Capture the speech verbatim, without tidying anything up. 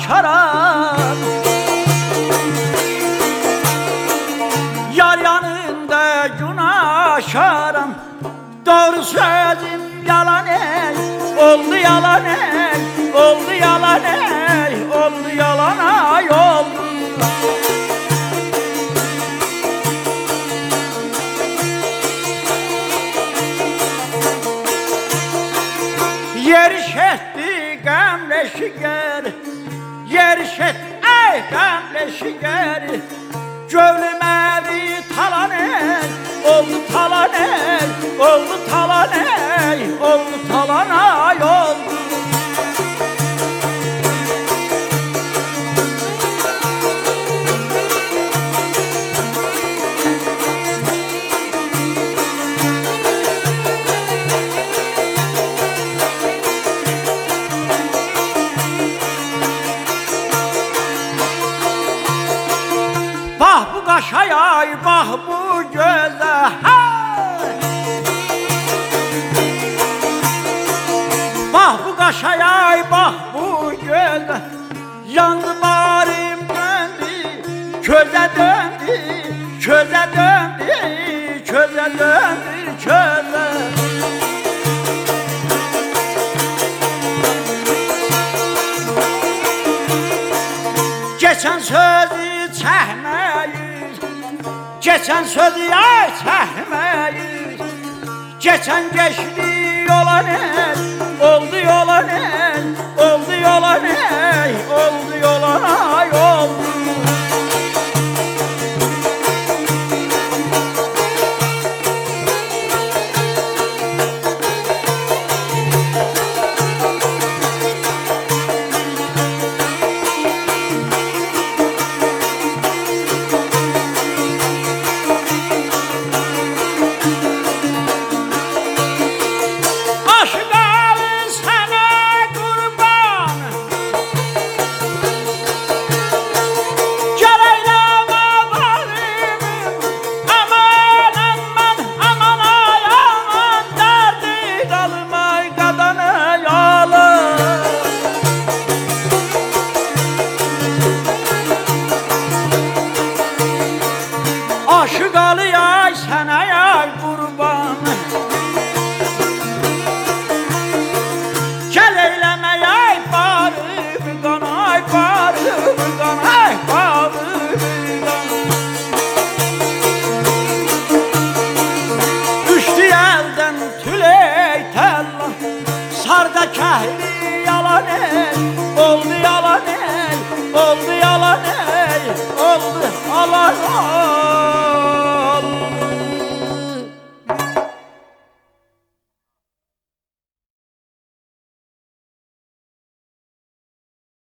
aşaram, yar yanında gün aşaram. Doğru sözüm yalan ey, oldu yalan ey, oldu yalan ey, oldu yalan ay oldu. Yerişetti gamle şiger, yerişet ey gamle şiger. Gönlüm evi talan ey, oldu talan ey, oldu talan ey, oldu talan ay oldu. Bah bu kaşa yay, bah bu göze, hey! Bah bu kaşa yay, bah bu göze. Yandı barim döndü, köze döndü, köze döndü, köze döndü, köze. Geçen sözü çəkməyiz, geçen sözü ay çəkməyiz. Geçen geçti yola ne, oldu yola ne, oldu yola ne, oldu yola ay oldu. Aşık Ali ay sana yay kurban, gel eyleme yay barı bıgan, ay barı bıgan, ay barı bıgan. Düştü elden tüley tellah, sarda kehri yalan ey, oldu yalan ey, oldu yalan ey, oldu alan ey.